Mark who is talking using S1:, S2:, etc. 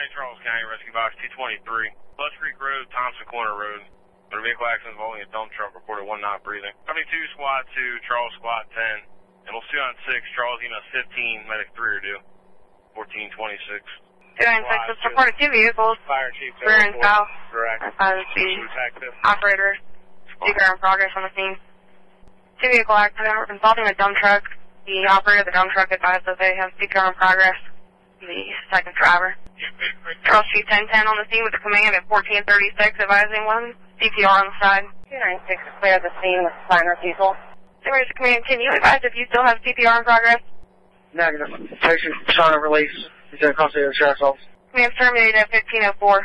S1: Charles County, Rescue Box 223. Bus Creek Road, Thompson Corner Road. Motor vehicle accident involving a dump truck reported one not breathing. Company 2, Squad 2, Charles Squad 10. And we'll see on 6, Charles EMS 15, Medic 3 are due. 1426.
S2: 296 has reported 2 vehicles.
S1: Fire Chief.
S2: Rear and south.
S1: Correct.
S2: The operator. Speaker in progress on the scene. 2 vehicle accident involving a dump truck. The operator of the dump truck advised that they have speaker in progress. The second driver. Charles Chief 1010 on the scene with the command at 1436, advising 1 CPR on the side.
S3: 296 clear the scene with sign refusal.
S2: Where's the command? Can you advise if you still have CPR in progress?
S4: Negative. Patient sign of release. He's in custody of the sheriff's office.
S2: Command terminated at 1504.